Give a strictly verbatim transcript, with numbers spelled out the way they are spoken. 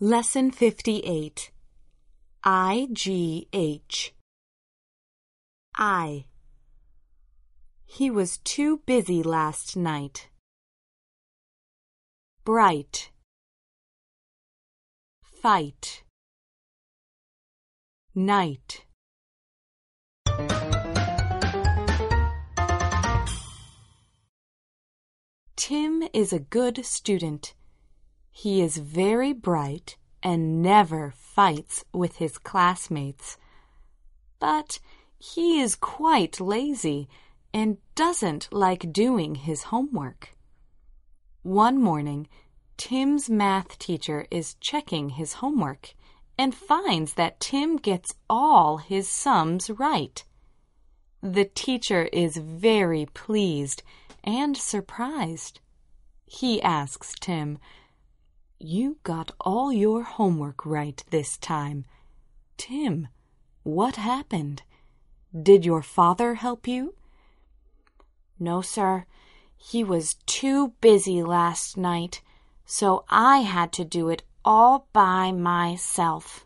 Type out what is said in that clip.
Lesson fifty-eight. I G H. I. He was too busy last night. Bright. Fight. Night. Tim is a good student. He is very bright and never fights with his classmates. But he is quite lazy and doesn't like doing his homework. One morning, Tim's math teacher is checking his homework and finds that Tim gets all his sums right. The teacher is very pleased and surprised. He asks Tim, "You got all your homework right this time. Tim, what happened? Did your father help you?" "No, sir. He was too busy last night, so I had to do it all by myself."